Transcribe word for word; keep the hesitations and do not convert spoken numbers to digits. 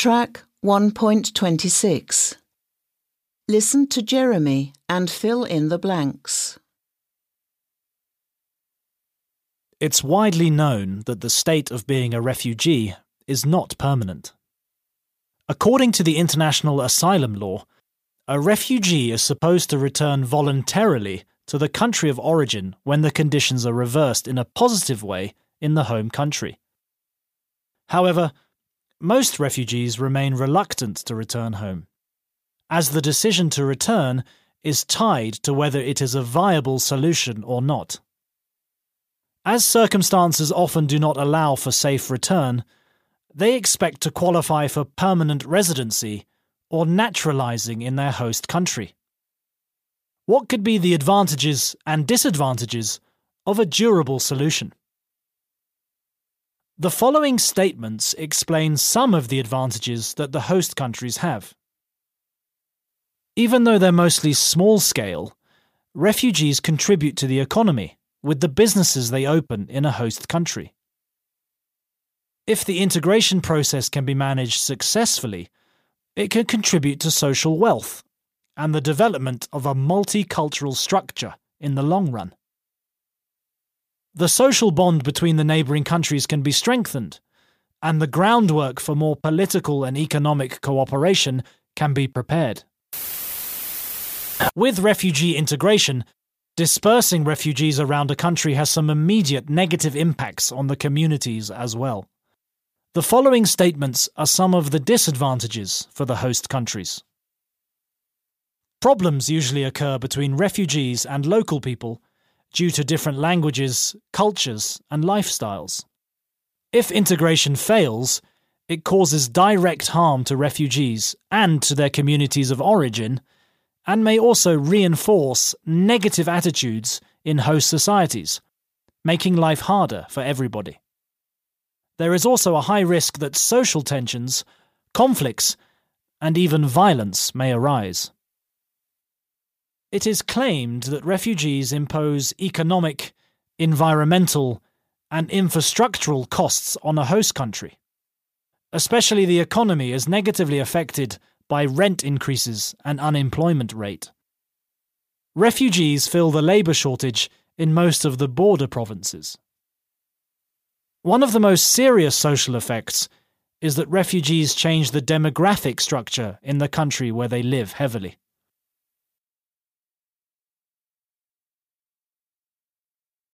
Track one point two six. Listen to Jeremy and fill in the blanks. It's widely known that the state of being a refugee is not permanent. According to the international asylum law, a refugee is supposed to return voluntarily to the country of origin when the conditions are reversed in a positive way in the home country. However, most refugees remain reluctant to return home, as the decision to return is tied to whether it is a viable solution or not. As circumstances often do not allow for safe return, they expect to qualify for permanent residency or naturalizing in their host country. What could be the advantages and disadvantages of a durable solution? The following statements explain some of the advantages that the host countries have. Even though they're mostly small-scale, refugees contribute to the economy with the businesses they open in a host country. If the integration process can be managed successfully, it can contribute to social wealth and the development of a multicultural structure in the long run. The social bond between the neighbouring countries can be strengthened, and the groundwork for more political and economic cooperation can be prepared. With refugee integration, dispersing refugees around a country has some immediate negative impacts on the communities as well. The following statements are some of the disadvantages for the host countries. Problems usually occur between refugees and local people due to different languages, cultures, and lifestyles. If integration fails, it causes direct harm to refugees and to their communities of origin, and may also reinforce negative attitudes in host societies, making life harder for everybody. There is also a high risk that social tensions, conflicts, and even violence may arise. It is claimed that refugees impose economic, environmental, and infrastructural costs on a host country. Especially the economy is negatively affected by rent increases and unemployment rate. Refugees fill the labour shortage in most of the border provinces. One of the most serious social effects is that refugees change the demographic structure in the country where they live heavily.